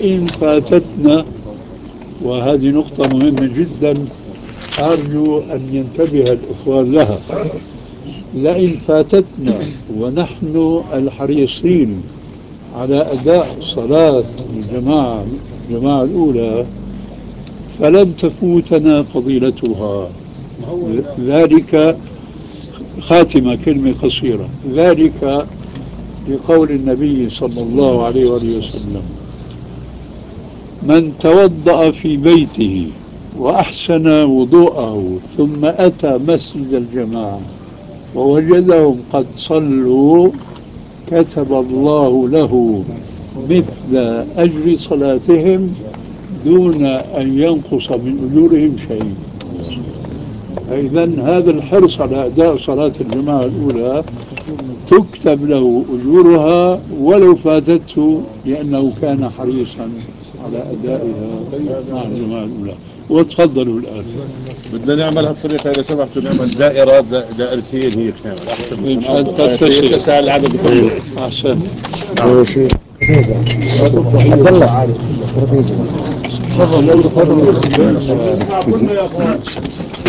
لئن فاتتنا، وهذه نقطة مهمة جدا أرجو أن ينتبه الإخوان لها، لئن فاتتنا ونحن الحريصين على أداء صلاة الجماعة الأولى فلن تفوتنا فضيلتها. ذلك خاتمة كلمة قصيرة، ذلك لقول النبي صلى الله عليه وآله وسلم: من توضأ في بيته وأحسن وضوءه ثم أتى مسجد الجماعة ووجدهم قد صلوا كتب الله له مثل أجر صلاتهم دون أن ينقص من أجورهم شيء. إذا هذا الحرص على أداء صلاة الجماعة الأولى تكتب له أجورها ولو فاتته، لأنه كان حريصا على أدائها مع الجماعة الأولى. وتفضلوا الآن. بدنا نعمل هالطريقة إذا سمحتوا، نعمل دائرة دائرتين هيك، نعمل أحسن تتسع العدد. أحسن. تفضل.